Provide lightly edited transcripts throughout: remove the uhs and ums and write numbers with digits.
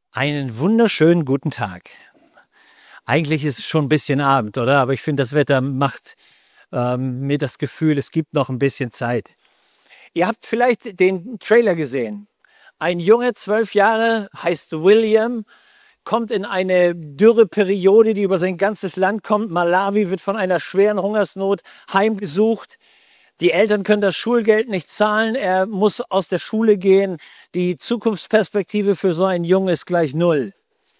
Einen wunderschönen guten Tag. Eigentlich ist es schon ein bisschen Abend, oder? Aber ich finde, das Wetter macht mir das Gefühl, es gibt noch ein bisschen Zeit. Ihr habt vielleicht den Trailer gesehen. Ein Junge, 12 Jahre, heißt William, kommt in eine Dürreperiode, die über sein ganzes Land kommt. Malawi wird von einer schweren Hungersnot heimgesucht. Die Eltern können das Schulgeld nicht zahlen. Er muss aus der Schule gehen. Die Zukunftsperspektive für so einen Jungen ist gleich null.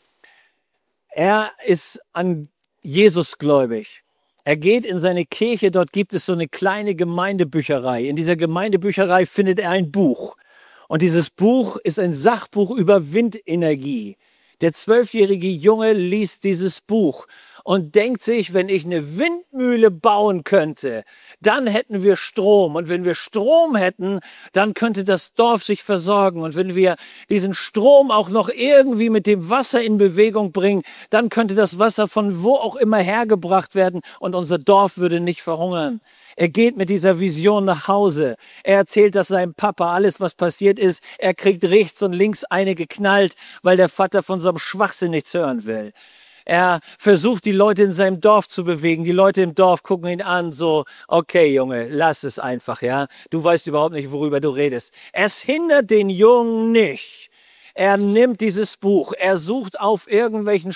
Er ist an Jesus gläubig. Er geht in seine Kirche, dort gibt es so eine kleine Gemeindebücherei. In dieser Gemeindebücherei findet er ein Buch. Und dieses Buch ist ein Sachbuch über Windenergie. Der 12-jährige Junge liest dieses Buch und denkt sich, wenn ich eine Windmühle bauen könnte, dann hätten wir Strom. Und wenn wir Strom hätten, dann könnte das Dorf sich versorgen. Und wenn wir diesen Strom auch noch irgendwie mit dem Wasser in Bewegung bringen, dann könnte das Wasser von wo auch immer hergebracht werden und unser Dorf würde nicht verhungern. Er geht mit dieser Vision nach Hause. Er erzählt das seinem Papa, alles was passiert ist. Er kriegt rechts und links eine geknallt, weil der Vater von so einem Schwachsinn nichts hören will. Er versucht, die Leute in seinem Dorf zu bewegen. Die Leute im Dorf gucken ihn an, so, okay, Junge, lass es einfach, ja. Du weißt überhaupt nicht, worüber du redest. Es hindert den Jungen nicht. Er nimmt dieses Buch, er sucht auf irgendwelchen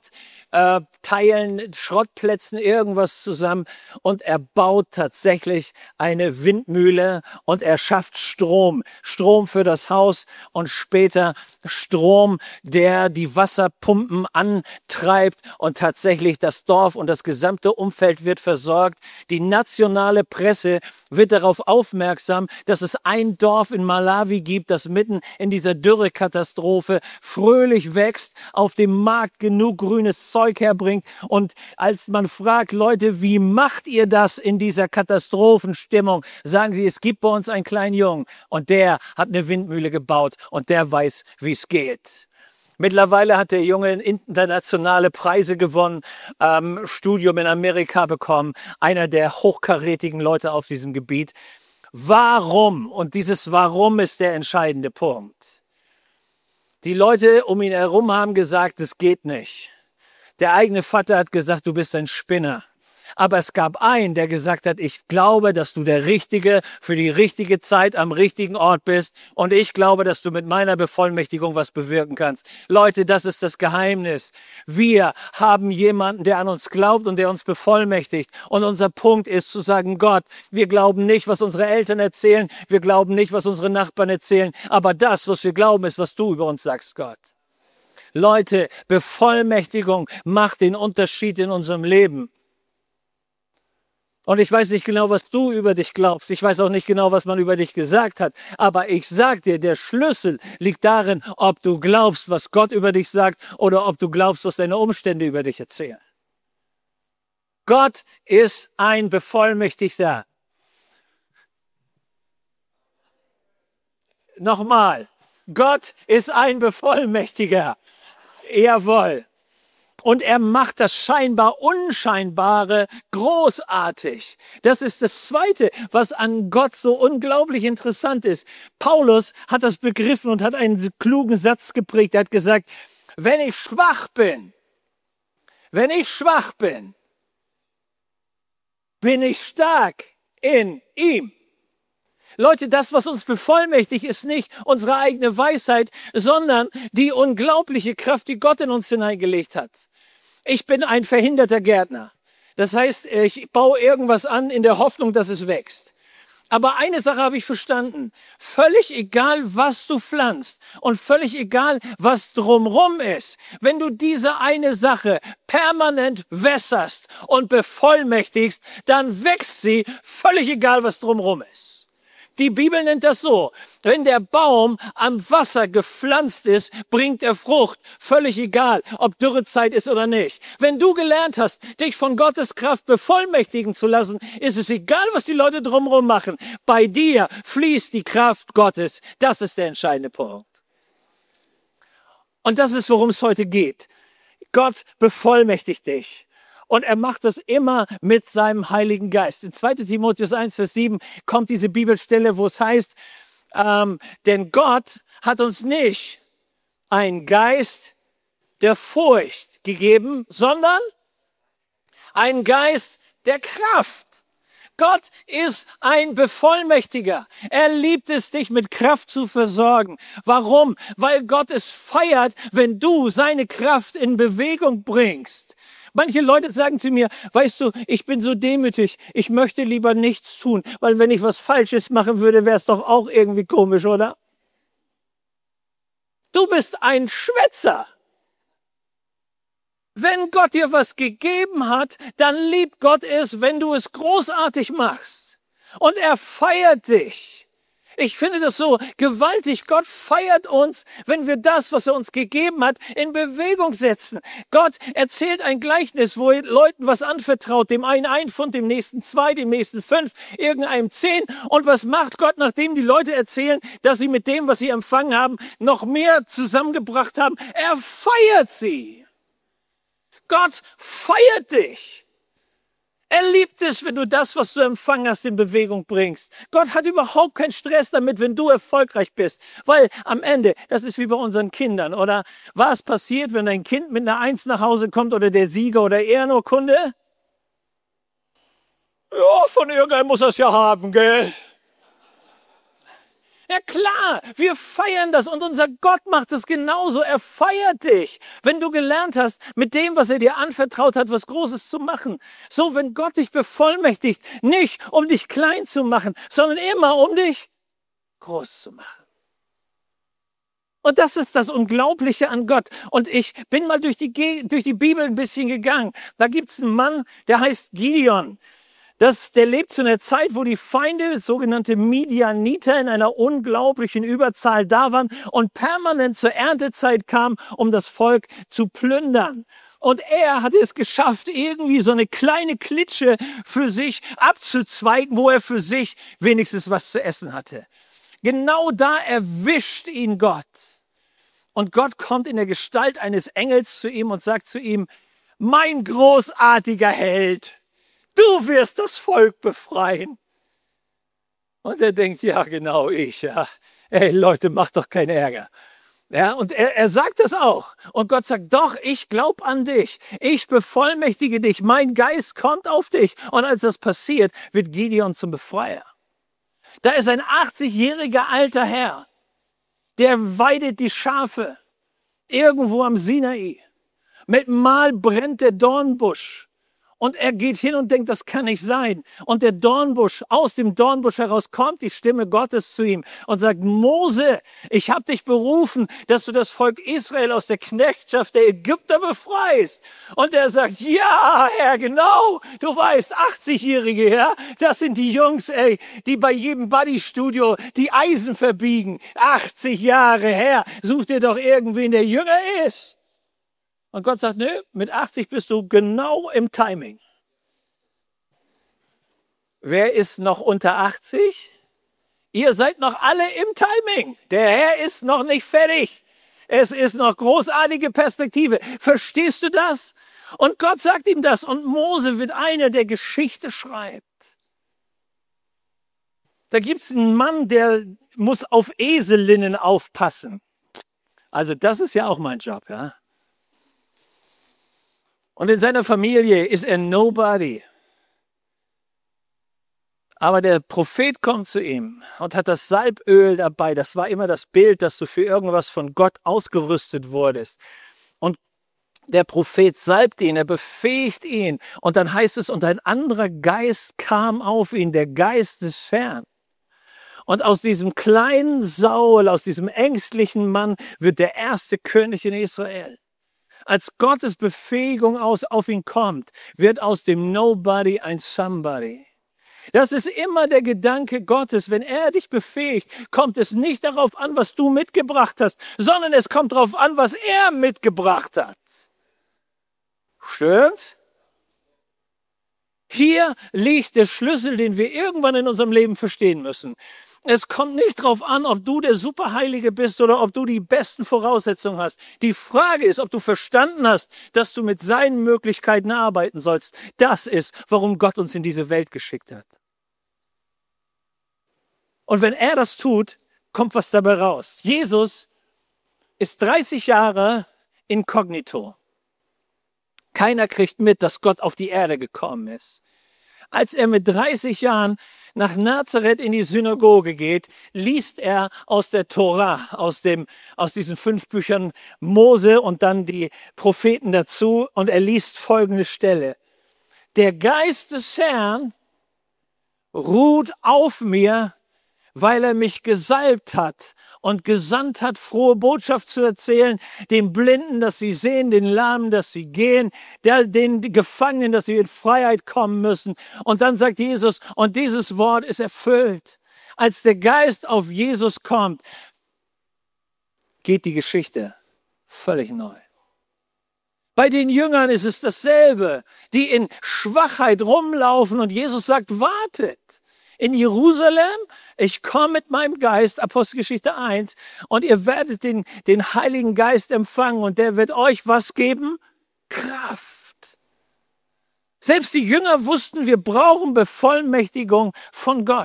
Schrottteilen, Schrottplätzen irgendwas zusammen und er baut tatsächlich eine Windmühle und er schafft Strom. Strom für das Haus und später Strom, der die Wasserpumpen antreibt und tatsächlich das Dorf und das gesamte Umfeld wird versorgt. Die nationale Presse wird darauf aufmerksam, dass es ein Dorf in Malawi gibt, das mitten in dieser Dürrekatastrophe fröhlich wächst, auf dem Markt genug grünes Zeug herbringt. Und als man fragt, Leute, wie macht ihr das in dieser Katastrophenstimmung, sagen sie, es gibt bei uns einen kleinen Jungen und der hat eine Windmühle gebaut und der weiß, wie es geht. Mittlerweile hat der Junge internationale Preise gewonnen, Studium in Amerika bekommen, einer der hochkarätigen Leute auf diesem Gebiet. Warum? Und dieses Warum ist der entscheidende Punkt. Die Leute um ihn herum haben gesagt, es geht nicht. Der eigene Vater hat gesagt, du bist ein Spinner. Aber es gab einen, der gesagt hat, ich glaube, dass du der Richtige für die richtige Zeit am richtigen Ort bist. Und ich glaube, dass du mit meiner Bevollmächtigung was bewirken kannst. Leute, das ist das Geheimnis. Wir haben jemanden, der an uns glaubt und der uns bevollmächtigt. Und unser Punkt ist zu sagen, Gott, wir glauben nicht, was unsere Eltern erzählen. Wir glauben nicht, was unsere Nachbarn erzählen. Aber das, was wir glauben, ist, was du über uns sagst, Gott. Leute, Bevollmächtigung macht den Unterschied in unserem Leben. Und ich weiß nicht genau, was du über dich glaubst. Ich weiß auch nicht genau, was man über dich gesagt hat. Aber ich sag dir, der Schlüssel liegt darin, ob du glaubst, was Gott über dich sagt oder ob du glaubst, was deine Umstände über dich erzählen. Gott ist ein Bevollmächtigter. Nochmal. Gott ist ein Bevollmächtiger. Jawohl. Und er macht das scheinbar Unscheinbare großartig. Das ist das Zweite, was an Gott so unglaublich interessant ist. Paulus hat das begriffen und hat einen klugen Satz geprägt. Er hat gesagt, wenn ich schwach bin, bin ich stark in ihm. Leute, das, was uns bevollmächtigt, ist nicht unsere eigene Weisheit, sondern die unglaubliche Kraft, die Gott in uns hineingelegt hat. Ich bin ein verhinderter Gärtner. Das heißt, ich baue irgendwas an in der Hoffnung, dass es wächst. Aber eine Sache habe ich verstanden. Völlig egal, was du pflanzt und völlig egal, was drumrum ist. Wenn du diese eine Sache permanent wässerst und bevollmächtigst, dann wächst sie, völlig egal, was drumrum ist. Die Bibel nennt das so, wenn der Baum am Wasser gepflanzt ist, bringt er Frucht, völlig egal, ob Dürrezeit ist oder nicht. Wenn du gelernt hast, dich von Gottes Kraft bevollmächtigen zu lassen, ist es egal, was die Leute drumherum machen. Bei dir fließt die Kraft Gottes. Das ist der entscheidende Punkt. Und das ist, worum es heute geht. Gott bevollmächtigt dich. Und er macht das immer mit seinem Heiligen Geist. In 2. Timotheus 1, Vers 7 kommt diese Bibelstelle, wo es heißt, denn Gott hat uns nicht einen Geist der Furcht gegeben, sondern einen Geist der Kraft. Gott ist ein Bevollmächtiger. Er liebt es, dich mit Kraft zu versorgen. Warum? Weil Gott es feiert, wenn du seine Kraft in Bewegung bringst. Manche Leute sagen zu mir, weißt du, ich bin so demütig, ich möchte lieber nichts tun, weil wenn ich was Falsches machen würde, wäre es doch auch irgendwie komisch, oder? Du bist ein Schwätzer. Wenn Gott dir was gegeben hat, dann liebt Gott es, wenn du es großartig machst. Und er feiert dich. Ich finde das so gewaltig. Gott feiert uns, wenn wir das, was er uns gegeben hat, in Bewegung setzen. Gott erzählt ein Gleichnis, wo er Leuten was anvertraut. Dem einen 1 Pfund, dem nächsten 2, dem nächsten 5, irgendeinem 10. Und was macht Gott, nachdem die Leute erzählen, dass sie mit dem, was sie empfangen haben, noch mehr zusammengebracht haben? Er feiert sie. Gott feiert dich. Er liebt es, wenn du das, was du empfangen hast, in Bewegung bringst. Gott hat überhaupt keinen Stress damit, wenn du erfolgreich bist. Weil am Ende, das ist wie bei unseren Kindern, oder? Was passiert, wenn dein Kind mit einer 1 nach Hause kommt oder der Sieger oder Ehrenurkunde? Ja, von irgendeinem muss er es ja haben, gell? Ja klar, wir feiern das und unser Gott macht es genauso. Er feiert dich, wenn du gelernt hast, mit dem, was er dir anvertraut hat, was Großes zu machen. So, wenn Gott dich bevollmächtigt, nicht um dich klein zu machen, sondern immer um dich groß zu machen. Und das ist das Unglaubliche an Gott. Und ich bin mal durch die Bibel ein bisschen gegangen. Da gibt es einen Mann, der heißt Gideon. Der lebt zu einer Zeit, wo die Feinde, sogenannte Midianiter, in einer unglaublichen Überzahl da waren und permanent zur Erntezeit kamen, um das Volk zu plündern. Und er hatte es geschafft, irgendwie so eine kleine Klitsche für sich abzuzweigen, wo er für sich wenigstens was zu essen hatte. Genau da erwischt ihn Gott. Und Gott kommt in der Gestalt eines Engels zu ihm und sagt zu ihm, mein großartiger Held, du wirst das Volk befreien. Und er denkt, ja genau, ich. Ja. Ey Leute, macht doch keinen Ärger. Ja, und er sagt das auch. Und Gott sagt, doch, ich glaube an dich. Ich bevollmächtige dich. Mein Geist kommt auf dich. Und als das passiert, wird Gideon zum Befreier. Da ist ein 80-jähriger alter Herr, der weidet die Schafe irgendwo am Sinai. Mit Mal brennt der Dornbusch. Und er geht hin und denkt, das kann nicht sein. Und der Dornbusch, aus dem Dornbusch heraus kommt die Stimme Gottes zu ihm und sagt, Mose, ich habe dich berufen, dass du das Volk Israel aus der Knechtschaft der Ägypter befreist. Und er sagt, ja, Herr, genau, du weißt, 80-Jährige, ja, das sind die Jungs, ey, die bei jedem Bodystudio die Eisen verbiegen. 80 Jahre her, such dir doch irgendwen, der jünger ist. Und Gott sagt, nö, mit 80 bist du genau im Timing. Wer ist noch unter 80? Ihr seid noch alle im Timing. Der Herr ist noch nicht fertig. Es ist noch großartige Perspektive. Verstehst du das? Und Gott sagt ihm das. Und Mose wird einer, der Geschichte schreibt. Da gibt es einen Mann, der muss auf Eselinnen aufpassen. Also das ist ja auch mein Job, ja. Und in seiner Familie ist er Nobody. Aber der Prophet kommt zu ihm und hat das Salböl dabei. Das war immer das Bild, dass du für irgendwas von Gott ausgerüstet wurdest. Und der Prophet salbt ihn, er befähigt ihn. Und dann heißt es, und ein anderer Geist kam auf ihn, der Geist des Herrn. Und aus diesem kleinen Saul, aus diesem ängstlichen Mann wird der erste König in Israel. Als Gottes Befähigung auf ihn kommt, wird aus dem Nobody ein Somebody. Das ist immer der Gedanke Gottes. Wenn er dich befähigt, kommt es nicht darauf an, was du mitgebracht hast, sondern es kommt darauf an, was er mitgebracht hat. Stimmt's? Hier liegt der Schlüssel, den wir irgendwann in unserem Leben verstehen müssen. Es kommt nicht darauf an, ob du der Superheilige bist oder ob du die besten Voraussetzungen hast. Die Frage ist, ob du verstanden hast, dass du mit seinen Möglichkeiten arbeiten sollst. Das ist, warum Gott uns in diese Welt geschickt hat. Und wenn er das tut, kommt was dabei raus. Jesus ist 30 Jahre inkognito. Keiner kriegt mit, dass Gott auf die Erde gekommen ist. Als er mit 30 Jahren nach Nazareth in die Synagoge geht, liest er aus der Tora, aus diesen 5 Büchern Mose und dann die Propheten dazu, und er liest folgende Stelle. Der Geist des Herrn ruht auf mir, weil er mich gesalbt hat und gesandt hat, frohe Botschaft zu erzählen, den Blinden, dass sie sehen, den Lahmen, dass sie gehen, den Gefangenen, dass sie in Freiheit kommen müssen. Und dann sagt Jesus, und dieses Wort ist erfüllt. Als der Geist auf Jesus kommt, geht die Geschichte völlig neu. Bei den Jüngern ist es dasselbe, die in Schwachheit rumlaufen, und Jesus sagt, wartet. In Jerusalem, ich komme mit meinem Geist, Apostelgeschichte 1, und ihr werdet den Heiligen Geist empfangen, und der wird euch was geben? Kraft. Selbst die Jünger wussten, wir brauchen Bevollmächtigung von Gott.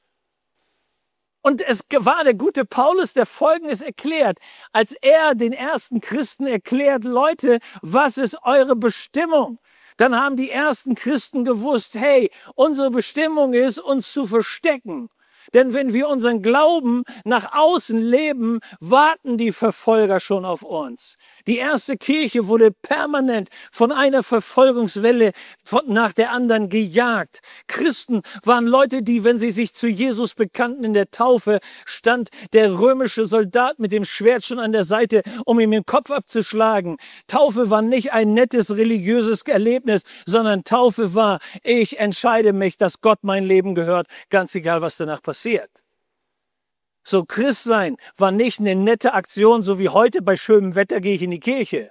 Und es war der gute Paulus, der Folgendes erklärt, als er den ersten Christen erklärt, Leute, was ist eure Bestimmung? Dann haben die ersten Christen gewusst, hey, unsere Bestimmung ist, uns zu verstecken. Denn wenn wir unseren Glauben nach außen leben, warten die Verfolger schon auf uns. Die erste Kirche wurde permanent von einer Verfolgungswelle nach der anderen gejagt. Christen waren Leute, die, wenn sie sich zu Jesus bekannten in der Taufe, stand der römische Soldat mit dem Schwert schon an der Seite, um ihm den Kopf abzuschlagen. Taufe war nicht ein nettes religiöses Erlebnis, sondern Taufe war, ich entscheide mich, dass Gott mein Leben gehört, ganz egal, was danach passiert. So, Christsein war nicht eine nette Aktion, so wie heute bei schönem Wetter gehe ich in die Kirche.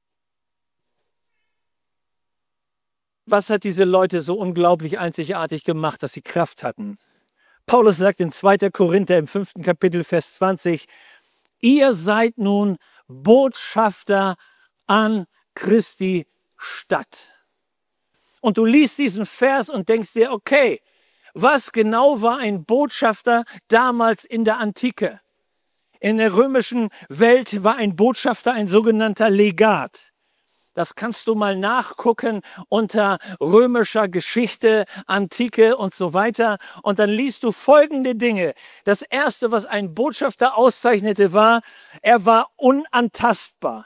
Was hat diese Leute so unglaublich einzigartig gemacht, dass sie Kraft hatten? Paulus sagt in 2. Korinther im 5. Kapitel, Vers 20, ihr seid nun Botschafter an Christi Stadt. Und du liest diesen Vers und denkst dir, okay, was genau war ein Botschafter damals in der Antike? In der römischen Welt war ein Botschafter ein sogenannter Legat. Das kannst du mal nachgucken unter römischer Geschichte, Antike und so weiter. Und dann liest du folgende Dinge. Das Erste, was ein Botschafter auszeichnete, war, er war unantastbar.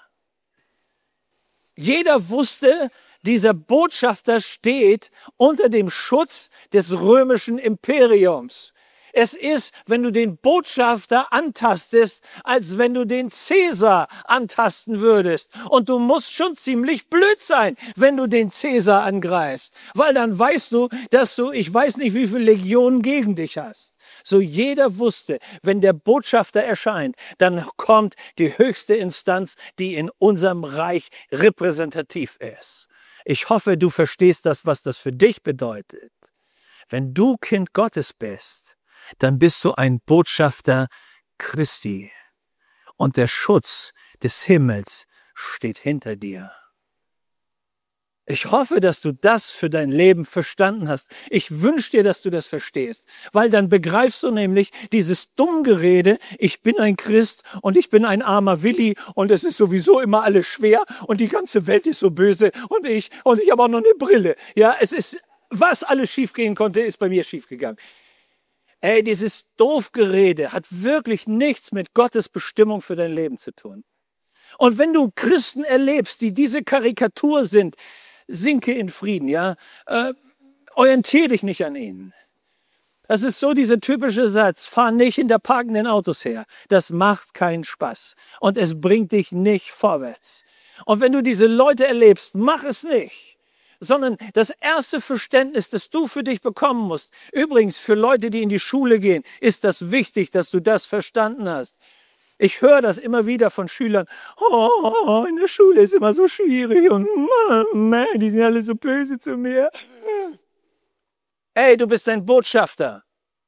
Jeder wusste, dieser Botschafter steht unter dem Schutz des römischen Imperiums. Es ist, wenn du den Botschafter antastest, als wenn du den Cäsar antasten würdest. Und du musst schon ziemlich blöd sein, wenn du den Cäsar angreifst. Weil dann weißt du, dass du, ich weiß nicht, wie viele Legionen gegen dich hast. So jeder wusste, wenn der Botschafter erscheint, dann kommt die höchste Instanz, die in unserem Reich repräsentativ ist. Ich hoffe, du verstehst das, was das für dich bedeutet. Wenn du Kind Gottes bist, dann bist du ein Botschafter Christi. Und der Schutz des Himmels steht hinter dir. Ich hoffe, dass du das für dein Leben verstanden hast. Ich wünsche dir, dass du das verstehst, weil dann begreifst du nämlich dieses Dummgerede, ich bin ein Christ und ich bin ein armer Willi und es ist sowieso immer alles schwer und die ganze Welt ist so böse und ich habe auch noch eine Brille. Ja, es ist, was alles schiefgehen konnte, ist bei mir schiefgegangen. Ey, dieses Doofgerede hat wirklich nichts mit Gottes Bestimmung für dein Leben zu tun. Und wenn du Christen erlebst, die diese Karikatur sind, sinke in Frieden, ja. Orientier dich nicht an ihnen. Das ist so dieser typische Satz, fahr nicht hinter parkenden Autos her. Das macht keinen Spaß und es bringt dich nicht vorwärts. Und wenn du diese Leute erlebst, mach es nicht. Sondern das erste Verständnis, das du für dich bekommen musst, übrigens für Leute, die in die Schule gehen, ist das wichtig, dass du das verstanden hast. Ich höre das immer wieder von Schülern. Oh, in der Schule ist immer so schwierig und Mann, die sind alle so böse zu mir. Ey, du bist ein Botschafter.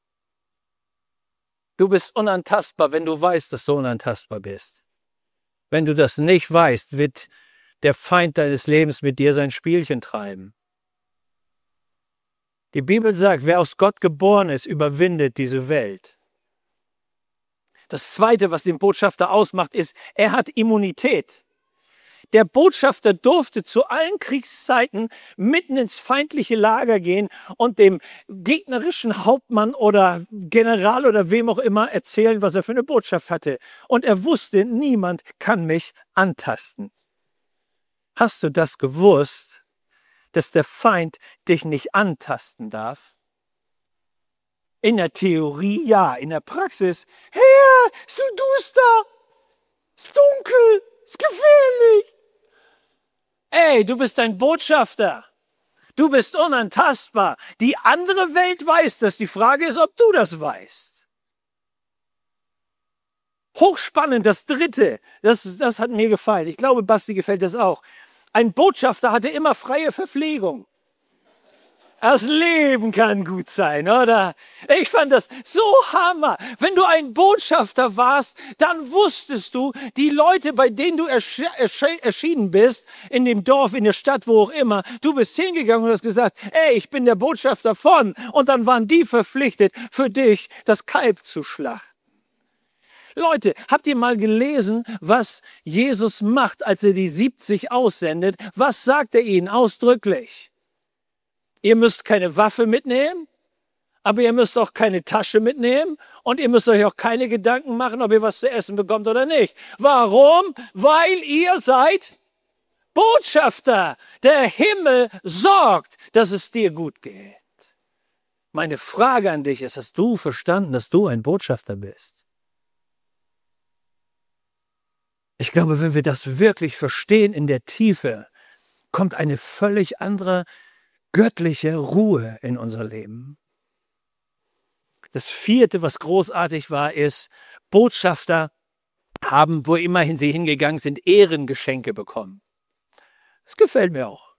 Du bist unantastbar, wenn du weißt, dass du unantastbar bist. Wenn du das nicht weißt, wird der Feind deines Lebens mit dir sein Spielchen treiben. Die Bibel sagt, wer aus Gott geboren ist, überwindet diese Welt. Das Zweite, was den Botschafter ausmacht, ist, er hat Immunität. Der Botschafter durfte zu allen Kriegszeiten mitten ins feindliche Lager gehen und dem gegnerischen Hauptmann oder General oder wem auch immer erzählen, was er für eine Botschaft hatte. Und er wusste, niemand kann mich antasten. Hast du das gewusst, dass der Feind dich nicht antasten darf? In der Theorie ja, in der Praxis, Herr, ist so duster, ist dunkel, ist gefährlich. Ey, du bist ein Botschafter. Du bist unantastbar. Die andere Welt weiß das. Die Frage ist, ob du das weißt. Hochspannend, das Dritte. Das hat mir gefallen. Ich glaube, Basti gefällt das auch. Ein Botschafter hatte immer freie Verpflegung. Das Leben kann gut sein, oder? Ich fand das so Hammer. Wenn du ein Botschafter warst, dann wusstest du, die Leute, bei denen du erschienen bist, in dem Dorf, in der Stadt, wo auch immer, du bist hingegangen und hast gesagt, ey, ich bin der Botschafter von. Und dann waren die verpflichtet, für dich das Kalb zu schlachten. Leute, habt ihr mal gelesen, was Jesus macht, als er die 70 aussendet? Was sagt er ihnen ausdrücklich? Ihr müsst keine Waffe mitnehmen, aber ihr müsst auch keine Tasche mitnehmen und ihr müsst euch auch keine Gedanken machen, ob ihr was zu essen bekommt oder nicht. Warum? Weil ihr seid Botschafter. Der Himmel sorgt, dass es dir gut geht. Meine Frage an dich ist, hast du verstanden, dass du ein Botschafter bist? Ich glaube, wenn wir das wirklich verstehen in der Tiefe, kommt eine völlig andere göttliche Ruhe in unser Leben. Das Vierte, was großartig war, ist, Botschafter haben, wo immerhin sie hingegangen sind, Ehrengeschenke bekommen. Das gefällt mir auch.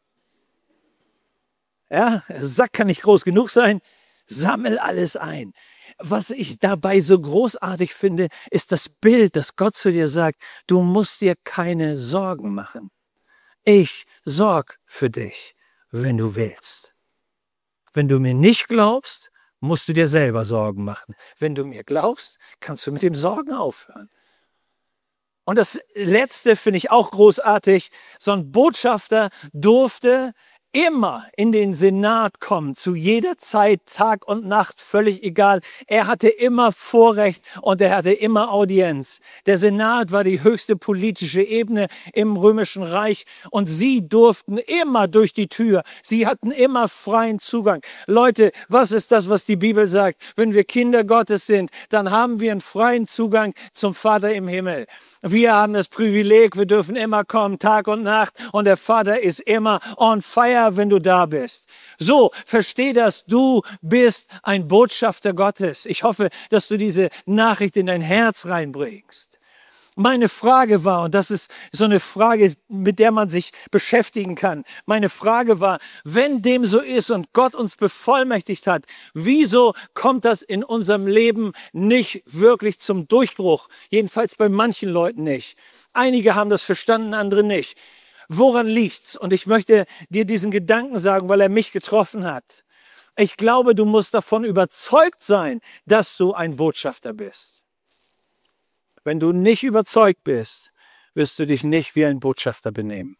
Ja, der Sack kann nicht groß genug sein. Sammel alles ein. Was ich dabei so großartig finde, ist das Bild, dass Gott zu dir sagt, du musst dir keine Sorgen machen. Ich sorg für dich, wenn du willst. Wenn du mir nicht glaubst, musst du dir selber Sorgen machen. Wenn du mir glaubst, kannst du mit dem Sorgen aufhören. Und das Letzte finde ich auch großartig. So ein Botschafter durfte immer in den Senat kommen, zu jeder Zeit, Tag und Nacht, völlig egal. Er hatte immer Vorrecht und er hatte immer Audienz. Der Senat war die höchste politische Ebene im Römischen Reich und sie durften immer durch die Tür. Sie hatten immer freien Zugang. Leute, was ist das, was die Bibel sagt? Wenn wir Kinder Gottes sind, dann haben wir einen freien Zugang zum Vater im Himmel. Wir haben das Privileg, wir dürfen immer kommen, Tag und Nacht, und der Vater ist immer on fire, wenn du da bist. So, versteh das, du bist ein Botschafter Gottes. Ich hoffe, dass du diese Nachricht in dein Herz reinbringst. Meine Frage war, und das ist so eine Frage, mit der man sich beschäftigen kann. Meine Frage war, wenn dem so ist und Gott uns bevollmächtigt hat, wieso kommt das in unserem Leben nicht wirklich zum Durchbruch? Jedenfalls bei manchen Leuten nicht. Einige haben das verstanden, andere nicht. Woran liegt's? Und ich möchte dir diesen Gedanken sagen, weil er mich getroffen hat. Ich glaube, du musst davon überzeugt sein, dass du ein Botschafter bist. Wenn du nicht überzeugt bist, wirst du dich nicht wie ein Botschafter benehmen.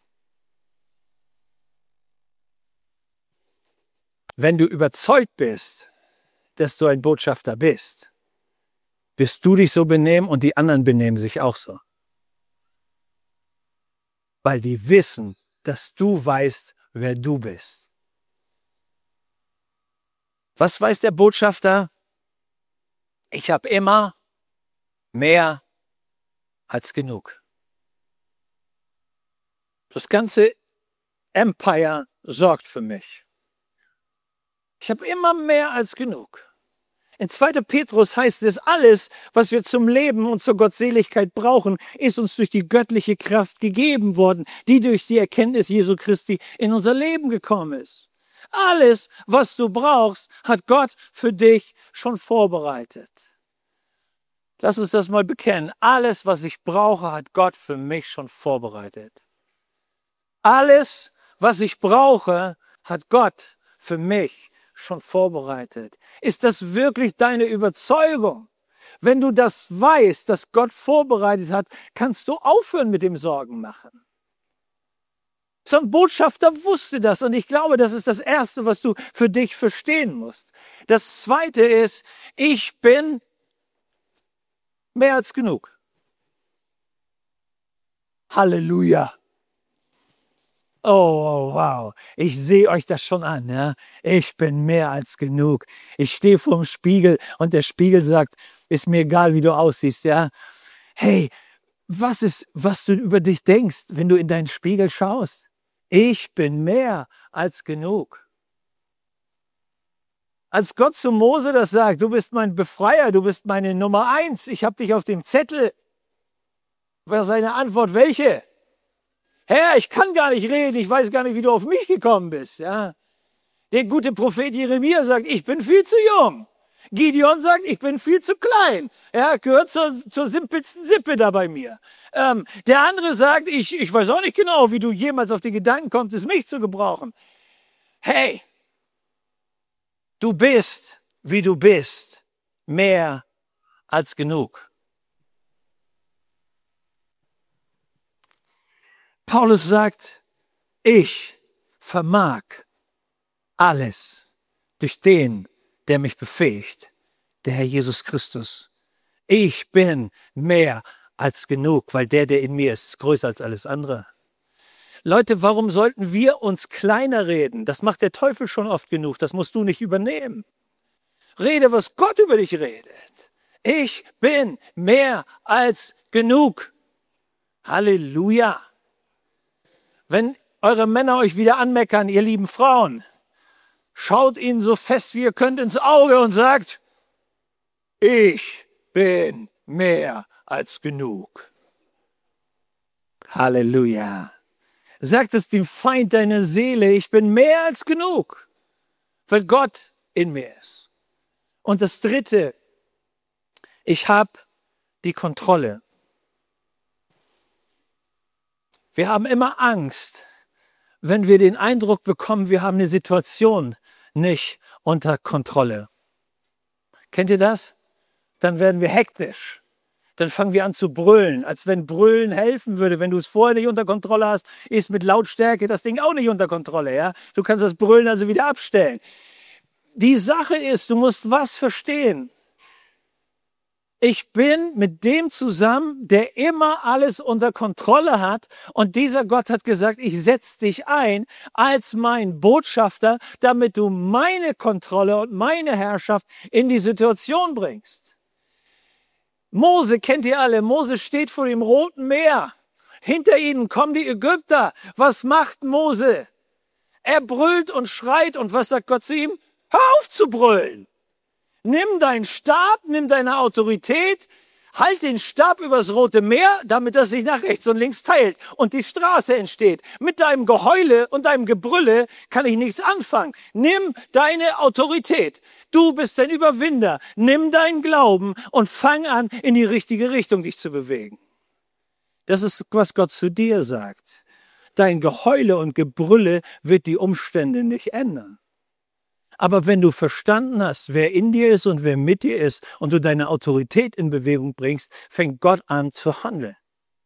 Wenn du überzeugt bist, dass du ein Botschafter bist, wirst du dich so benehmen und die anderen benehmen sich auch so. Weil die wissen, dass du weißt, wer du bist. Was weiß der Botschafter? Ich habe immer mehr als genug. Das ganze Empire sorgt für mich. Ich habe immer mehr als genug. In 2. Petrus heißt es, alles, was wir zum Leben und zur Gottseligkeit brauchen, ist uns durch die göttliche Kraft gegeben worden, die durch die Erkenntnis Jesu Christi in unser Leben gekommen ist. Alles, was du brauchst, hat Gott für dich schon vorbereitet. Lass uns das mal bekennen. Alles, was ich brauche, hat Gott für mich schon vorbereitet. Alles, was ich brauche, hat Gott für mich schon vorbereitet. Ist das wirklich deine Überzeugung? Wenn du das weißt, dass Gott vorbereitet hat, kannst du aufhören mit dem Sorgen machen. So ein Botschafter wusste das und ich glaube, das ist das Erste, was du für dich verstehen musst. Das Zweite ist, ich bin mehr als genug. Halleluja. Oh, wow. Ich sehe euch das schon an. Ja? Ich bin mehr als genug. Ich stehe vor dem Spiegel und der Spiegel sagt, ist mir egal, wie du aussiehst. Ja? Hey, was ist, was du über dich denkst, wenn du in deinen Spiegel schaust? Ich bin mehr als genug. Als Gott zu Mose das sagt, du bist mein Befreier, du bist meine Nummer 1, ich habe dich auf dem Zettel. War seine Antwort welche? Herr, ich kann gar nicht reden, ich weiß gar nicht, wie du auf mich gekommen bist. Ja? Der gute Prophet Jeremia sagt, ich bin viel zu jung. Gideon sagt, ich bin viel zu klein. Er gehört zur simpelsten Sippe da bei mir. Der andere sagt, ich weiß auch nicht genau, wie du jemals auf die Gedanken kommst, mich zu gebrauchen. Hey, du bist, wie du bist, mehr als genug. Paulus sagt, ich vermag alles durch den, der mich befähigt, der Herr Jesus Christus. Ich bin mehr als genug, weil der in mir ist größer als alles andere. Leute, warum sollten wir uns kleiner reden? Das macht der Teufel schon oft genug, das musst du nicht übernehmen. Rede, was Gott über dich redet. Ich bin mehr als genug. Halleluja. Wenn eure Männer euch wieder anmeckern, ihr lieben Frauen, schaut ihnen so fest wie ihr könnt ins Auge und sagt, ich bin mehr als genug. Halleluja. Sagt es dem Feind deiner Seele, ich bin mehr als genug, weil Gott in mir ist. Und das Dritte, ich habe die Kontrolle. Wir haben immer Angst, wenn wir den Eindruck bekommen, wir haben eine Situation nicht unter Kontrolle. Kennt ihr das? Dann werden wir hektisch. Dann fangen wir an zu brüllen, als wenn Brüllen helfen würde. Wenn du es vorher nicht unter Kontrolle hast, ist mit Lautstärke das Ding auch nicht unter Kontrolle. Ja? Du kannst das Brüllen also wieder abstellen. Die Sache ist, du musst was verstehen. Ich bin mit dem zusammen, der immer alles unter Kontrolle hat. Und dieser Gott hat gesagt, ich setze dich ein als mein Botschafter, damit du meine Kontrolle und meine Herrschaft in die Situation bringst. Mose kennt ihr alle. Mose steht vor dem Roten Meer. Hinter ihnen kommen die Ägypter. Was macht Mose? Er brüllt und schreit. Und was sagt Gott zu ihm? Hör auf zu brüllen. Nimm deinen Stab, nimm deine Autorität, halt den Stab übers Rote Meer, damit das sich nach rechts und links teilt und die Straße entsteht. Mit deinem Geheule und deinem Gebrülle kann ich nichts anfangen. Nimm deine Autorität. Du bist ein Überwinder. Nimm deinen Glauben und fang an, in die richtige Richtung dich zu bewegen. Das ist, was Gott zu dir sagt. Dein Geheule und Gebrülle wird die Umstände nicht ändern. Aber wenn du verstanden hast, wer in dir ist und wer mit dir ist und du deine Autorität in Bewegung bringst, fängt Gott an zu handeln.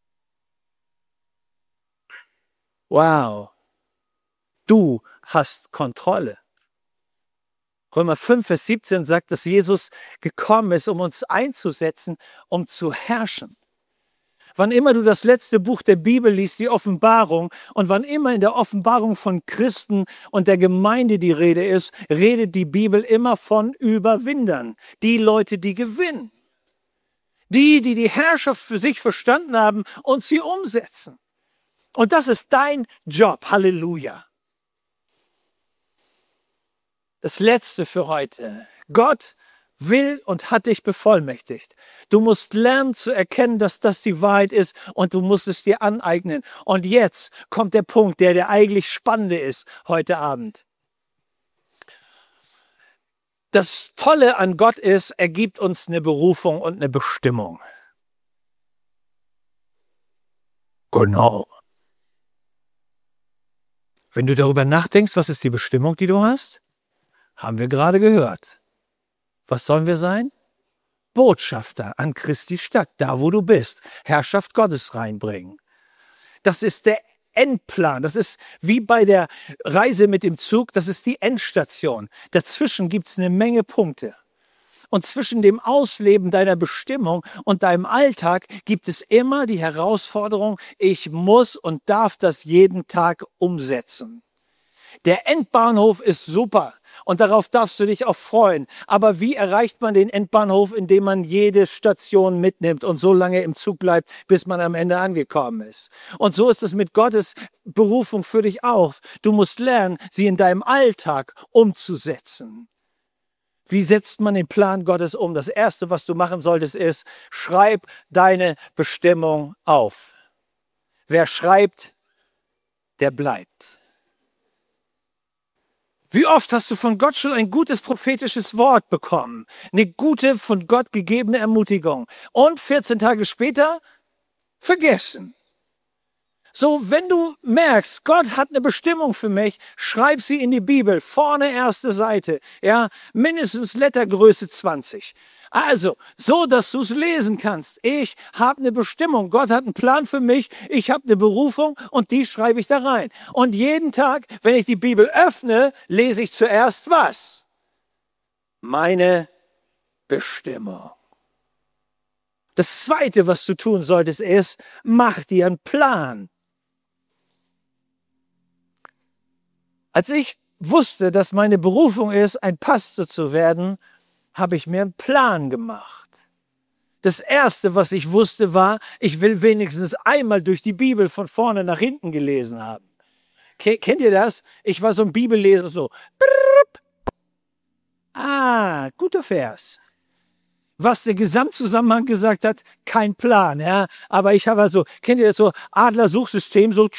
Wow, du hast Kontrolle. Römer 5, Vers 17 sagt, dass Jesus gekommen ist, um uns einzusetzen, um zu herrschen. Wann immer du das letzte Buch der Bibel liest, die Offenbarung, und wann immer in der Offenbarung von Christen und der Gemeinde die Rede ist, redet die Bibel immer von Überwindern. Die Leute, die gewinnen. Die Herrschaft für sich verstanden haben und sie umsetzen. Und das ist dein Job. Halleluja. Das Letzte für heute. Gott will und hat dich bevollmächtigt. Du musst lernen zu erkennen, dass das die Wahrheit ist und du musst es dir aneignen. Und jetzt kommt der Punkt, der eigentlich spannende ist heute Abend. Das Tolle an Gott ist, er gibt uns eine Berufung und eine Bestimmung. Genau. Wenn du darüber nachdenkst, was ist die Bestimmung, die du hast? Haben wir gerade gehört. Was sollen wir sein? Botschafter an Christi Stadt, da wo du bist, Herrschaft Gottes reinbringen. Das ist der Endplan. Das ist wie bei der Reise mit dem Zug, das ist die Endstation. Dazwischen gibt es eine Menge Punkte. Und zwischen dem Ausleben deiner Bestimmung und deinem Alltag gibt es immer die Herausforderung, ich muss und darf das jeden Tag umsetzen. Der Endbahnhof ist super und darauf darfst du dich auch freuen. Aber wie erreicht man den Endbahnhof, indem man jede Station mitnimmt und so lange im Zug bleibt, bis man am Ende angekommen ist? Und so ist es mit Gottes Berufung für dich auch. Du musst lernen, sie in deinem Alltag umzusetzen. Wie setzt man den Plan Gottes um? Das Erste, was du machen solltest, ist, schreib deine Bestimmung auf. Wer schreibt, der bleibt. Wie oft hast du von Gott schon ein gutes prophetisches Wort bekommen? Eine gute, von Gott gegebene Ermutigung. Und 14 Tage später vergessen. So, wenn du merkst, Gott hat eine Bestimmung für mich, schreib sie in die Bibel. Vorne erste Seite. Ja, mindestens Lettergröße 20. Also, so, dass du es lesen kannst. Ich habe eine Bestimmung. Gott hat einen Plan für mich. Ich habe eine Berufung und die schreibe ich da rein. Und jeden Tag, wenn ich die Bibel öffne, lese ich zuerst was? Meine Bestimmung. Das Zweite, was du tun solltest, ist, mach dir einen Plan. Als ich wusste, dass meine Berufung ist, ein Pastor zu werden, habe ich mir einen Plan gemacht. Das Erste, was ich wusste, war, ich will wenigstens einmal durch die Bibel von vorne nach hinten gelesen haben. Kennt ihr das? Ich war so ein Bibelleser, so. Guter Vers. Was der Gesamtzusammenhang gesagt hat, kein Plan. Ja? Aber ich habe so, kennt ihr das so, Adler-Suchsystem, so.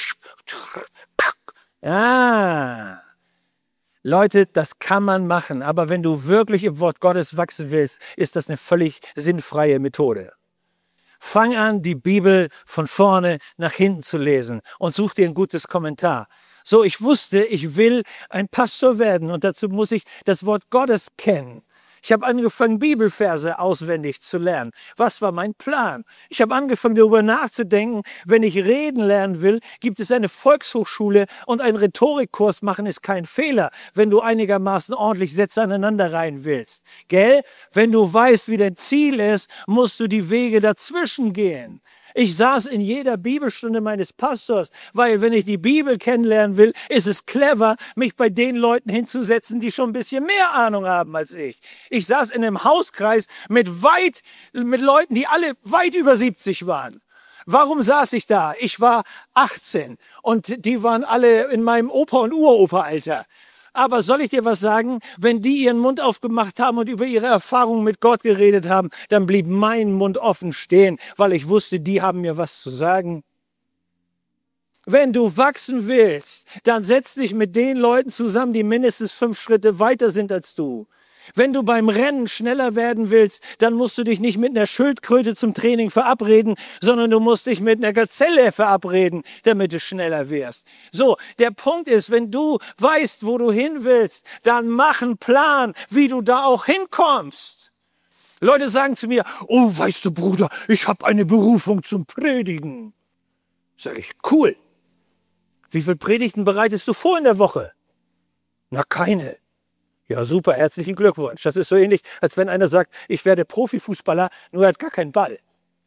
Ja. Leute, das kann man machen, aber wenn du wirklich im Wort Gottes wachsen willst, ist das eine völlig sinnfreie Methode. Fang an, die Bibel von vorne nach hinten zu lesen und such dir ein gutes Kommentar. So, ich wusste, ich will ein Pastor werden und dazu muss ich das Wort Gottes kennen. Ich habe angefangen, Bibelverse auswendig zu lernen. Was war mein Plan? Ich habe angefangen, darüber nachzudenken, wenn ich reden lernen will, gibt es eine Volkshochschule und einen Rhetorikkurs machen ist kein Fehler, wenn du einigermaßen ordentlich Sätze aneinander reihen willst. Gell? Wenn du weißt, wie dein Ziel ist, musst du die Wege dazwischen gehen. Ich saß in jeder Bibelstunde meines Pastors, weil wenn ich die Bibel kennenlernen will, ist es clever, mich bei den Leuten hinzusetzen, die schon ein bisschen mehr Ahnung haben als ich. Ich saß in einem Hauskreis mit Leuten, die alle weit über 70 waren. Warum saß ich da? Ich war 18 und die waren alle in meinem Opa- und Uropa-Alter. Aber soll ich dir was sagen? Wenn die ihren Mund aufgemacht haben und über ihre Erfahrungen mit Gott geredet haben, dann blieb mein Mund offen stehen, weil ich wusste, die haben mir was zu sagen. Wenn du wachsen willst, dann setz dich mit den Leuten zusammen, die mindestens 5 Schritte weiter sind als du. Wenn du beim Rennen schneller werden willst, dann musst du dich nicht mit einer Schildkröte zum Training verabreden, sondern du musst dich mit einer Gazelle verabreden, damit du schneller wirst. So, der Punkt ist, wenn du weißt, wo du hin willst, dann mach einen Plan, wie du da auch hinkommst. Leute sagen zu mir, oh, weißt du, Bruder, ich habe eine Berufung zum Predigen. Sag ich, cool. Wie viele Predigten bereitest du vor in der Woche? Na, keine. Ja, super, herzlichen Glückwunsch. Das ist so ähnlich, als wenn einer sagt, ich werde Profifußballer, nur er hat gar keinen Ball.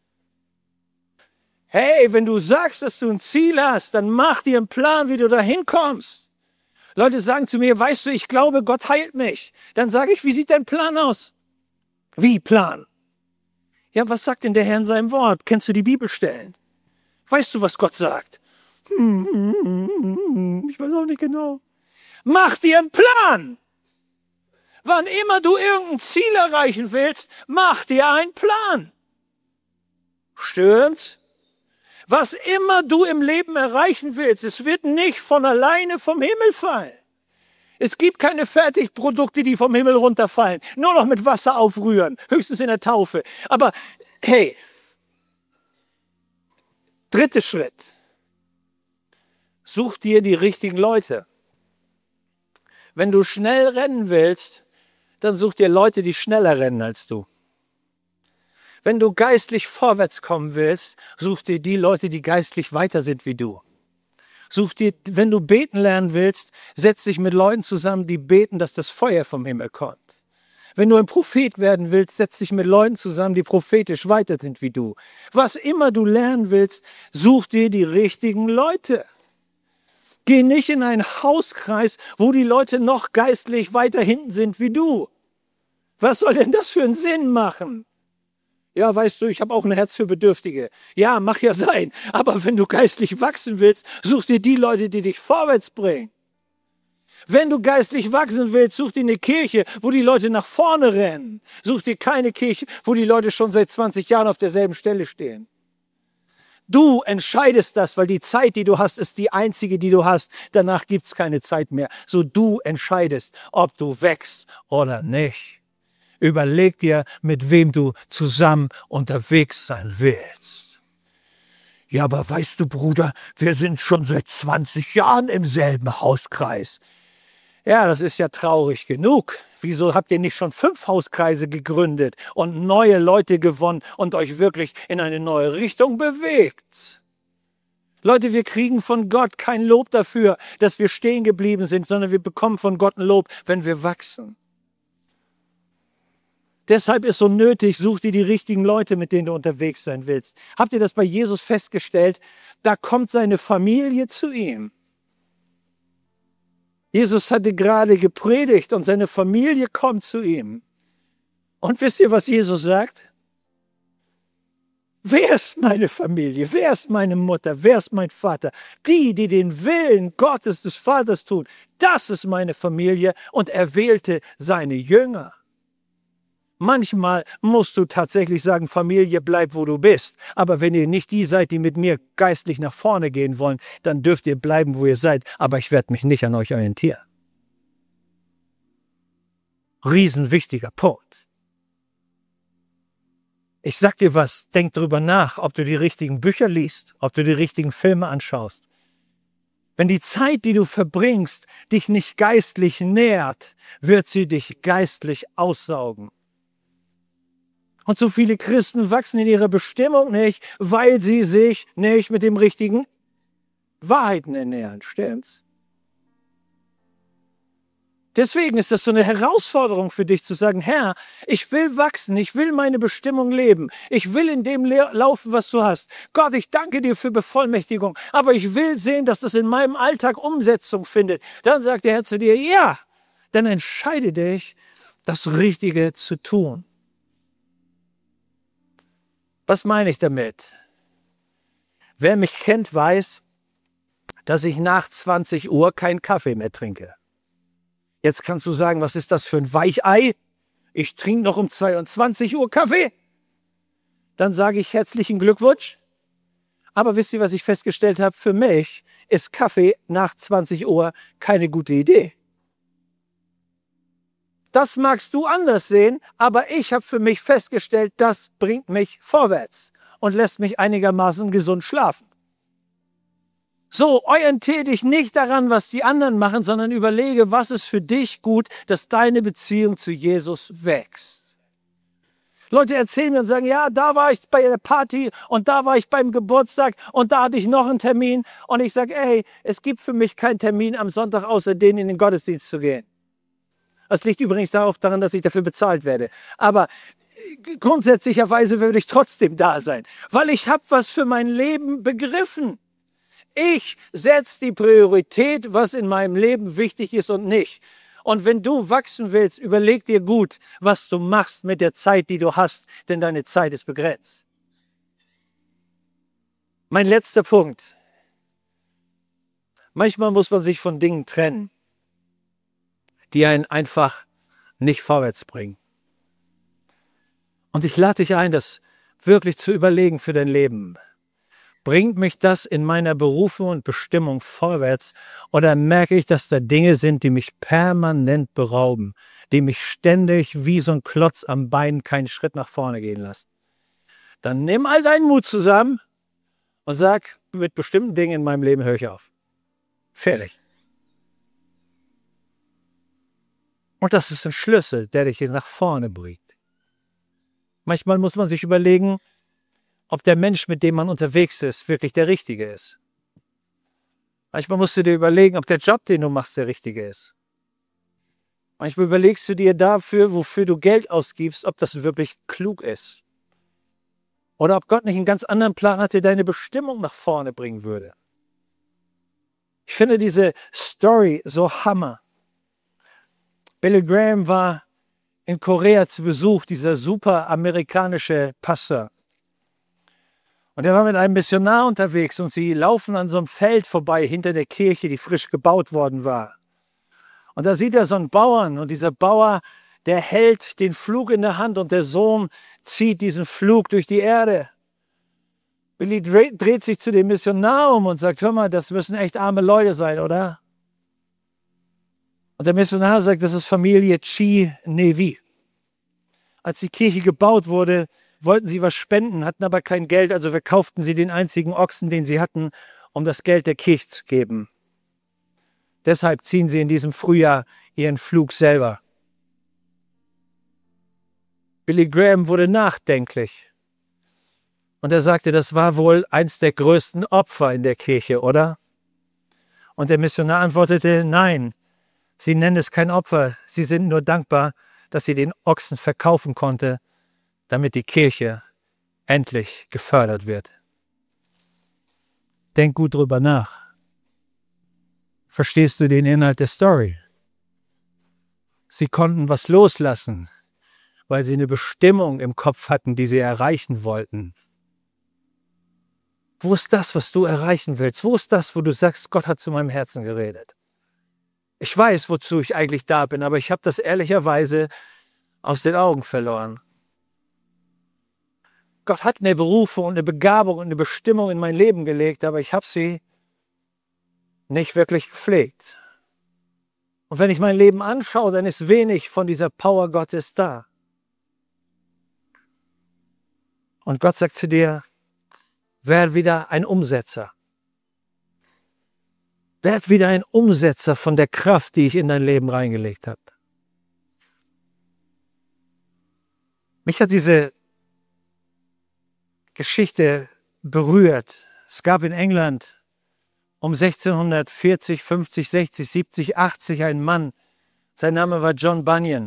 Hey, wenn du sagst, dass du ein Ziel hast, dann mach dir einen Plan, wie du da hinkommst. Leute sagen zu mir, weißt du, ich glaube, Gott heilt mich. Dann sage ich, wie sieht dein Plan aus? Wie Plan? Ja, was sagt denn der Herr in seinem Wort? Kennst du die Bibelstellen? Weißt du, was Gott sagt? Ich weiß auch nicht genau. Mach dir einen Plan! Wann immer du irgendein Ziel erreichen willst, mach dir einen Plan. Stimmt's? Was immer du im Leben erreichen willst, es wird nicht von alleine vom Himmel fallen. Es gibt keine Fertigprodukte, die vom Himmel runterfallen. Nur noch mit Wasser aufrühren, höchstens in der Taufe. Aber hey, 3. Schritt. Such dir die richtigen Leute. Wenn du schnell rennen willst, dann such dir Leute, die schneller rennen als du. Wenn du geistlich vorwärts kommen willst, such dir die Leute, die geistlich weiter sind wie du. Such dir, wenn du beten lernen willst, setz dich mit Leuten zusammen, die beten, dass das Feuer vom Himmel kommt. Wenn du ein Prophet werden willst, setz dich mit Leuten zusammen, die prophetisch weiter sind wie du. Was immer du lernen willst, such dir die richtigen Leute. Geh nicht in einen Hauskreis, wo die Leute noch geistlich weiter hinten sind wie du. Was soll denn das für einen Sinn machen? Ja, weißt du, ich habe auch ein Herz für Bedürftige. Ja, mag ja sein. Aber wenn du geistlich wachsen willst, such dir die Leute, die dich vorwärts bringen. Wenn du geistlich wachsen willst, such dir eine Kirche, wo die Leute nach vorne rennen. Such dir keine Kirche, wo die Leute schon seit 20 Jahren auf derselben Stelle stehen. Du entscheidest das, weil die Zeit, die du hast, ist die einzige, die du hast. Danach gibt es keine Zeit mehr. So du entscheidest, ob du wächst oder nicht. Überleg dir, mit wem du zusammen unterwegs sein willst. Ja, aber weißt du, Bruder, wir sind schon seit 20 Jahren im selben Hauskreis. Ja, das ist ja traurig genug. Wieso habt ihr nicht schon 5 Hauskreise gegründet und neue Leute gewonnen und euch wirklich in eine neue Richtung bewegt? Leute, wir kriegen von Gott kein Lob dafür, dass wir stehen geblieben sind, sondern wir bekommen von Gott ein Lob, wenn wir wachsen. Deshalb ist so nötig, such dir die richtigen Leute, mit denen du unterwegs sein willst. Habt ihr das bei Jesus festgestellt? Da kommt seine Familie zu ihm. Jesus hatte gerade gepredigt und seine Familie kommt zu ihm. Und wisst ihr, was Jesus sagt? Wer ist meine Familie? Wer ist meine Mutter? Wer ist mein Vater? Die den Willen Gottes des Vaters tun, das ist meine Familie. Und er wählte seine Jünger. Manchmal musst du tatsächlich sagen, Familie, bleib, wo du bist. Aber wenn ihr nicht die seid, die mit mir geistlich nach vorne gehen wollen, dann dürft ihr bleiben, wo ihr seid. Aber ich werde mich nicht an euch orientieren. Riesenwichtiger Punkt. Ich sag dir was, denk drüber nach, ob du die richtigen Bücher liest, ob du die richtigen Filme anschaust. Wenn die Zeit, die du verbringst, dich nicht geistlich nährt, wird sie dich geistlich aussaugen. Und so viele Christen wachsen in ihrer Bestimmung nicht, weil sie sich nicht mit dem richtigen Wahrheiten ernähren. Stimmt's? Deswegen ist das so eine Herausforderung für dich zu sagen, Herr, ich will wachsen, ich will meine Bestimmung leben, ich will in dem laufen, was du hast. Gott, ich danke dir für Bevollmächtigung, aber ich will sehen, dass das in meinem Alltag Umsetzung findet. Dann sagt der Herr zu dir, ja, dann entscheide dich, das Richtige zu tun. Was meine ich damit? Wer mich kennt, weiß, dass ich nach 20 Uhr keinen Kaffee mehr trinke. Jetzt kannst du sagen, was ist das für ein Weichei? Ich trinke noch um 22 Uhr Kaffee. Dann sage ich herzlichen Glückwunsch. Aber wisst ihr, was ich festgestellt habe? Für mich ist Kaffee nach 20 Uhr keine gute Idee. Das magst du anders sehen, aber ich habe für mich festgestellt, das bringt mich vorwärts und lässt mich einigermaßen gesund schlafen. So, orientiere dich nicht daran, was die anderen machen, sondern überlege, was ist für dich gut, dass deine Beziehung zu Jesus wächst. Leute erzählen mir und sagen, ja, da war ich bei der Party und da war ich beim Geburtstag und da hatte ich noch einen Termin. Und ich sage, ey, es gibt für mich keinen Termin am Sonntag, außer den in den Gottesdienst zu gehen. Das liegt übrigens darauf daran, dass ich dafür bezahlt werde. Aber grundsätzlicherweise würde ich trotzdem da sein, weil ich habe was für mein Leben begriffen. Ich setze die Priorität, was in meinem Leben wichtig ist und nicht. Und wenn du wachsen willst, überleg dir gut, was du machst mit der Zeit, die du hast, denn deine Zeit ist begrenzt. Mein letzter Punkt. Manchmal muss man sich von Dingen trennen, die einen einfach nicht vorwärts bringen. Und ich lade dich ein, das wirklich zu überlegen für dein Leben. Bringt mich das in meiner Berufung und Bestimmung vorwärts oder merke ich, dass da Dinge sind, die mich permanent berauben, die mich ständig wie so ein Klotz am Bein keinen Schritt nach vorne gehen lassen? Dann nimm all deinen Mut zusammen und sag, mit bestimmten Dingen in meinem Leben höre ich auf. Fertig. Und das ist ein Schlüssel, der dich nach vorne bringt. Manchmal muss man sich überlegen, ob der Mensch, mit dem man unterwegs ist, wirklich der Richtige ist. Manchmal musst du dir überlegen, ob der Job, den du machst, der richtige ist. Manchmal überlegst du dir dafür, wofür du Geld ausgibst, ob das wirklich klug ist. Oder ob Gott nicht einen ganz anderen Plan hat, der deine Bestimmung nach vorne bringen würde. Ich finde diese Story so Hammer. Billy Graham war in Korea zu Besuch, dieser super amerikanische Pastor. Und er war mit einem Missionar unterwegs und sie laufen an so einem Feld vorbei hinter der Kirche, die frisch gebaut worden war. Und da sieht er so einen Bauern und dieser Bauer, der hält den Pflug in der Hand und der Sohn zieht diesen Pflug durch die Erde. Billy dreht sich zu dem Missionar um und sagt, hör mal, das müssen echt arme Leute sein, oder? Und der Missionar sagt, das ist Familie Chi Nevi. Als die Kirche gebaut wurde, wollten sie was spenden, hatten aber kein Geld, also verkauften sie den einzigen Ochsen, den sie hatten, um das Geld der Kirche zu geben. Deshalb ziehen sie in diesem Frühjahr ihren Pflug selber. Billy Graham wurde nachdenklich. Und er sagte, das war wohl eins der größten Opfer in der Kirche, oder? Und der Missionar antwortete, nein, sie nennen es kein Opfer, sie sind nur dankbar, dass sie den Ochsen verkaufen konnte, damit die Kirche endlich gefördert wird. Denk gut drüber nach. Verstehst du den Inhalt der Story? Sie konnten was loslassen, weil sie eine Bestimmung im Kopf hatten, die sie erreichen wollten. Wo ist das, was du erreichen willst? Wo ist das, wo du sagst, Gott hat zu meinem Herzen geredet? Ich weiß, wozu ich eigentlich da bin, aber ich habe das ehrlicherweise aus den Augen verloren. Gott hat eine Berufung und eine Begabung und eine Bestimmung in mein Leben gelegt, aber ich habe sie nicht wirklich gepflegt. Und wenn ich mein Leben anschaue, dann ist wenig von dieser Power Gottes da. Und Gott sagt zu dir, werd wieder ein Umsetzer. Werd wieder ein Umsetzer von der Kraft, die ich in dein Leben reingelegt habe. Mich hat diese Geschichte berührt. Es gab in England um 1640, 50, 60, 70, 80 einen Mann. Sein Name war John Bunyan.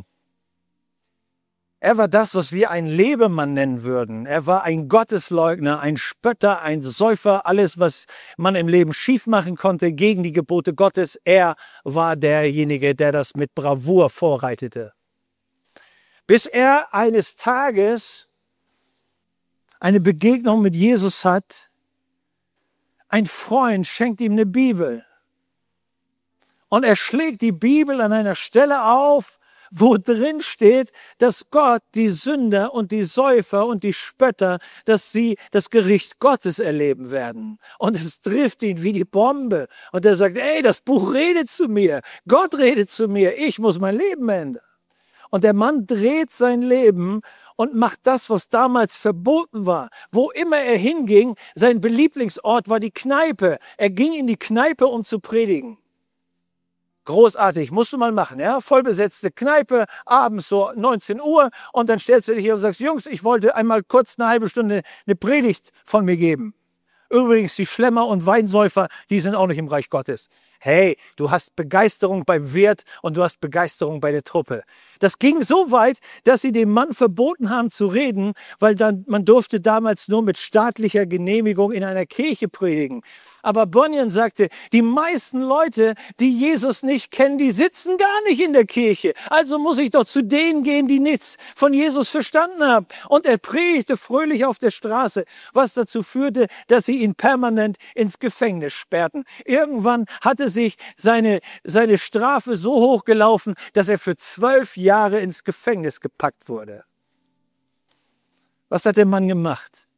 Er war das, was wir ein Lebemann nennen würden. Er war ein Gottesleugner, ein Spötter, ein Säufer, alles, was man im Leben schief machen konnte gegen die Gebote Gottes. Er war derjenige, der das mit Bravour vorreitete. Bis er eines Tages eine Begegnung mit Jesus hat. Ein Freund schenkt ihm eine Bibel. Und er schlägt die Bibel an einer Stelle auf, wo drin steht, dass Gott die Sünder und die Säufer und die Spötter, dass sie das Gericht Gottes erleben werden. Und es trifft ihn wie die Bombe. Und er sagt, ey, das Buch redet zu mir. Gott redet zu mir. Ich muss mein Leben ändern. Und der Mann dreht sein Leben und macht das, was damals verboten war. Wo immer er hinging, sein Belieblingsort war die Kneipe. Er ging in die Kneipe, um zu predigen. Großartig, musst du mal machen, ja? Vollbesetzte Kneipe, abends so 19 Uhr und dann stellst du dich hier und sagst, Jungs, ich wollte einmal kurz eine halbe Stunde eine Predigt von mir geben. Übrigens, die Schlemmer und Weinsäufer, die sind auch nicht im Reich Gottes. Hey, du hast Begeisterung beim Wirt und du hast Begeisterung bei der Truppe. Das ging so weit, dass sie dem Mann verboten haben zu reden, weil man durfte damals nur mit staatlicher Genehmigung in einer Kirche predigen. Aber Bunyan sagte, die meisten Leute, die Jesus nicht kennen, die sitzen gar nicht in der Kirche. Also muss ich doch zu denen gehen, die nichts von Jesus verstanden haben. Und er predigte fröhlich auf der Straße, was dazu führte, dass sie ihn permanent ins Gefängnis sperrten. Irgendwann hatte sich seine Strafe so hoch gelaufen, dass er für 12 Jahre ins Gefängnis gepackt wurde. Was hat der Mann gemacht?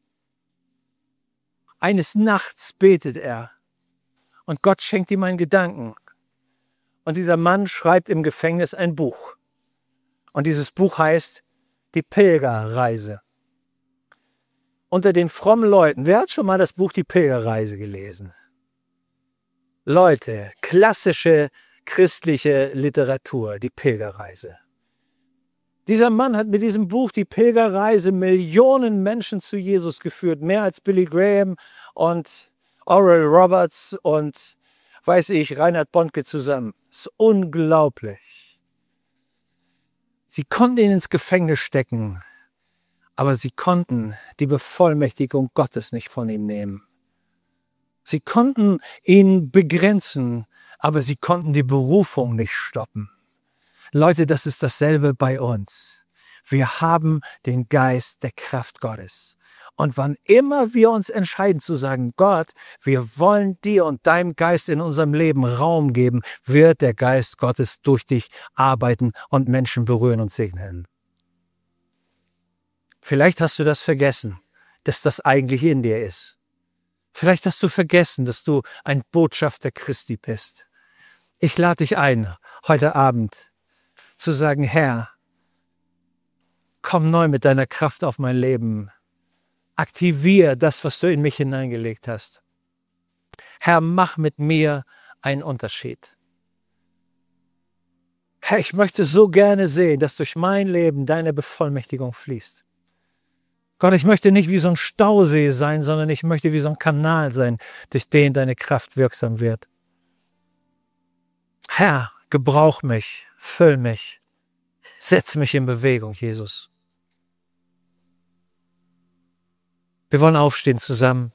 Eines Nachts betet er und Gott schenkt ihm einen Gedanken. Und dieser Mann schreibt im Gefängnis ein Buch. Und dieses Buch heißt Die Pilgerreise. Unter den frommen Leuten, wer hat schon mal das Buch Die Pilgerreise gelesen? Leute, klassische christliche Literatur, die Pilgerreise. Dieser Mann hat mit diesem Buch Die Pilgerreise Millionen Menschen zu Jesus geführt, mehr als Billy Graham und Oral Roberts und, weiß ich, Reinhard Bonnke zusammen. Das ist unglaublich. Sie konnten ihn ins Gefängnis stecken, aber sie konnten die Bevollmächtigung Gottes nicht von ihm nehmen. Sie konnten ihn begrenzen, aber sie konnten die Berufung nicht stoppen. Leute, das ist dasselbe bei uns. Wir haben den Geist der Kraft Gottes. Und wann immer wir uns entscheiden zu sagen, Gott, wir wollen dir und deinem Geist in unserem Leben Raum geben, wird der Geist Gottes durch dich arbeiten und Menschen berühren und segnen. Vielleicht hast du das vergessen, dass das eigentlich in dir ist. Vielleicht hast du vergessen, dass du ein Botschafter Christi bist. Ich lade dich ein, heute Abend zu sagen, Herr, komm neu mit deiner Kraft auf mein Leben. Aktiviere das, was du in mich hineingelegt hast. Herr, mach mit mir einen Unterschied. Herr, ich möchte so gerne sehen, dass durch mein Leben deine Bevollmächtigung fließt. Gott, ich möchte nicht wie so ein Stausee sein, sondern ich möchte wie so ein Kanal sein, durch den deine Kraft wirksam wird. Herr, gebrauch mich, füll mich, setz mich in Bewegung, Jesus. Wir wollen aufstehen zusammen.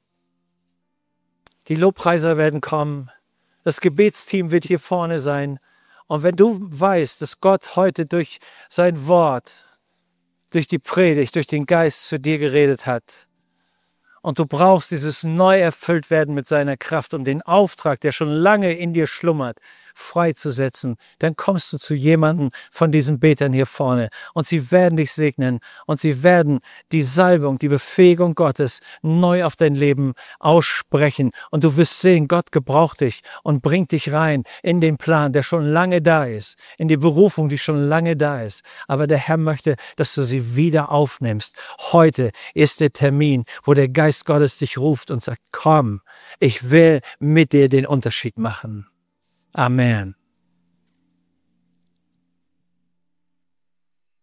Die Lobpreiser werden kommen. Das Gebetsteam wird hier vorne sein. Und wenn du weißt, dass Gott heute durch sein Wort, durch die Predigt, durch den Geist zu dir geredet hat, und du brauchst dieses neu erfüllt werden mit seiner Kraft, um den Auftrag, der schon lange in dir schlummert, freizusetzen, dann kommst du zu jemandem von diesen Betern hier vorne und sie werden dich segnen und sie werden die Salbung, die Befähigung Gottes neu auf dein Leben aussprechen und du wirst sehen, Gott gebraucht dich und bringt dich rein in den Plan, der schon lange da ist, in die Berufung, die schon lange da ist. Aber der Herr möchte, dass du sie wieder aufnimmst. Heute ist der Termin, wo der Geist Gottes dich ruft und sagt, komm, ich will mit dir den Unterschied machen. Amen.